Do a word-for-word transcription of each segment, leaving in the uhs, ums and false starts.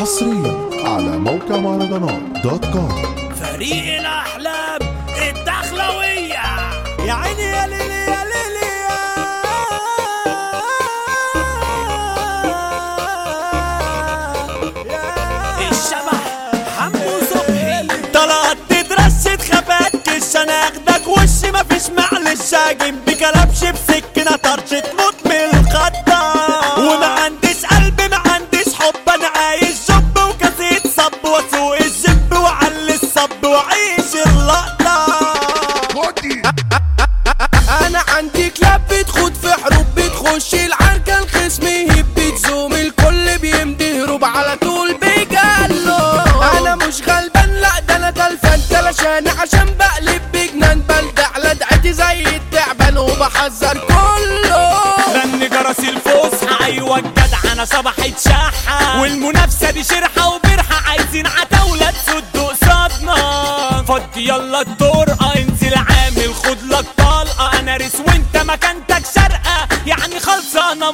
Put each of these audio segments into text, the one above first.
حصريا على موقع مهرجانات دوت كوم. فريق الأحلام الدخلوية يا عيني يا ليلي يا ليلي يا الشبح حمو صبحي طلعت تترشد خباتكش انا اخدك وشي مفيش معلش هاجم بكلبش بسكنة طرش تموت من الخطة وما عنديش قلب ما عنديش حب انا عايش شب وكاسيت صب واسوق الجب وعلي الصب وعيش اللقطة. انا عندي كلاب بتخوض في حروب بتخش العركة الخصم يهب بتزوم الكل بيمدي هروب على طول بيجالو. انا مش غلبان لا ده انا غلفان تلاشاني عشان بقلب بجنان بلدع لدعتي زي التعبان وبحذر كله. غني جرس الفسحة ايوه الجدع انا صبحت شحة والمنافسة دي شرحة وبرحة عايزين عتاولة تسد قصادنا. فضي يلا الطرقة انزل عامل خد لك طلقة انا ريس وانت مكانتك شرقة يعني خلصانة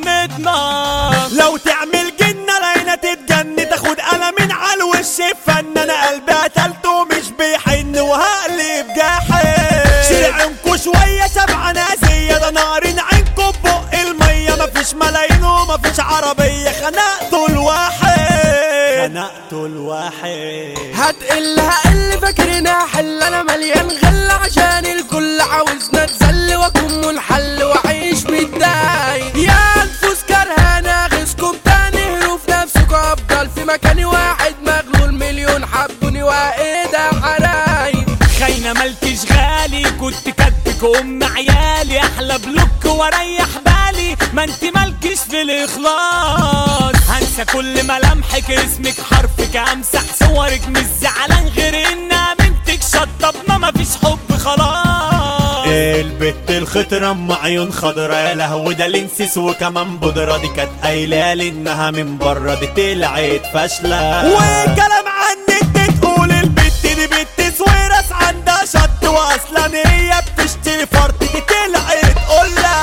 مقارنتنا. لو تعمل جنة لينا تتجن تاخد قلم على الوش فن انا قلبي قتلته مش بيحن وهقلب جاحد. شرعنكوا شوية سبعة نازية ده نارين عينكوا ببق المية مفيش ملايين ومفيش عربية خنقتوا الواحد خنقتوا الواحد. هتقل هقل فاكرنا حل انا مليان غل عشان الكل عاوزنا اتذل واكون منحل واعيش متضايق. يا انفوس كرهانة اغيظكم تاني هروف نفسكم افضل في مكاني واحد مغلول مليون حبوني وايدا حرايب. خاينة مالكش غالي كنت كاتبك ام عيالي احلى بلوك واريح بالي ما انت مالكش في الاخلاص. هنسى كل ملامحك اسمك حرفك امسح صورك مش زعلان غير ان امنتك شطبنا مفيش حب خلاص. البت الخضرا ام عيون خضرا يا لهوي ده لنسيس وكمان بودرة دي كانت قايلالي انها من بره دي طلعت فاشلة. والكلام عنك تقول البت دي بت سويرس عندها شط واصلا هي بتشتري فرط دي طلعت قلة.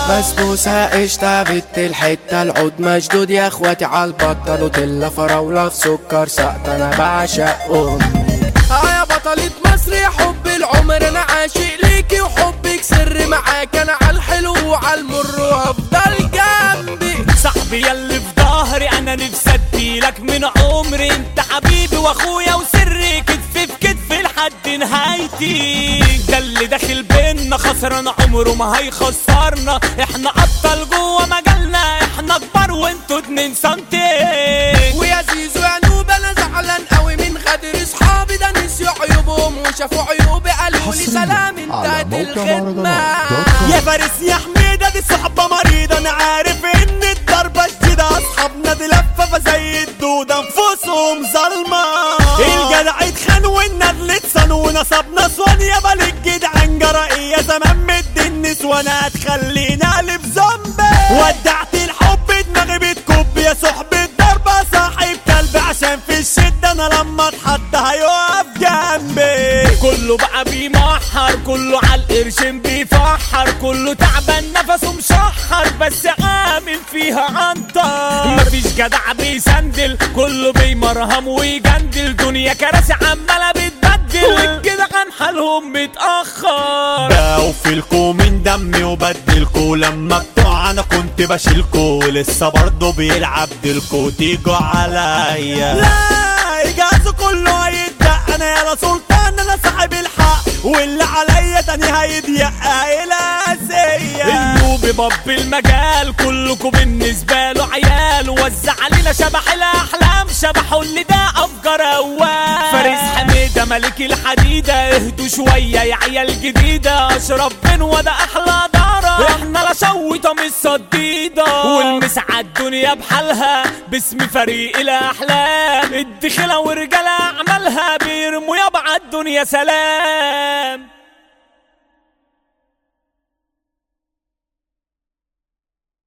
بسبوسة قشطة بت الحتة العود مشدود يا اخواتي عالبطة نوتيلا فراولة في سكر سقط انا بعشق امي. اه يا بطلة مصر يا حب العمر انا عاشق ليكي وحبك سر معاك انا عالحلو وعالمر وهفضل جنبي. صاحبي ياللي في ظهري انا نفسي اديلك من عمري انت حبيبي واخويا وسري كتف في كتف لحد نهايتي. ده اللي داخل بينا خسران عمره ما هيخسرنا احنا ابطال جوه مجالنا احنا كبار وانتوا اتنين سنتي. ويا زيزو يا نوب انا زعلان قوي من غدر اصحابي ده نسيوا عيوبهم وشافوا عيوبي قالوا لي سلام انتهت الخدمة. يا فارس يا حميدة دي صحبة مريضة انا عارف ان الضربة جديدة اصحابنا دي لفة زي الدودة انفسهم ظلمة. الجدع اتخان والندل اتسن ونصبنا صوان يا بالك جدعان جرائية زمان مد النسوان هتخليني اقلب زومبي. ودعت الحب دماغي بتكب يا صحبة ضربة صاحب كلب عشان في الشدة انا لما اتحط هيقف جنبي. كله بقى بيمحر كله عالقرشين بيفحر كله تعبان نفسه مشحر بس عامل فيها عنطر. مفيش جدع بيسندل كله بيمرهم ويجندل دنيا كراسي عمالة بتبدل والجدعان حالهم متأخر. بوفلكوا من دمي وبدلكوا لما بتوع انا كنت بشيلكوا ولسه برضه بيلعب ديلكوا تيجوا عليا. لا اجازه كله هيتدق انا يا سلطان انا صاحب الحق واللي عليا تاني هيضيق الاسيه. النوبي باب المجال كلكوا بالنسبه له عيال وزع علينا شبح الاحلام شبحوا اللي ده افجر اول. فارس حميده ملك الحديده اهدوا شويه يا عيال جديده اشرف بن وده احلى دارة احنا لا شويطه مش صديده والمسعى الدنيا بحالها باسم فريق الاحلام الدخله ورجاله اعمالها بيرموا يابا الدنيا سلام.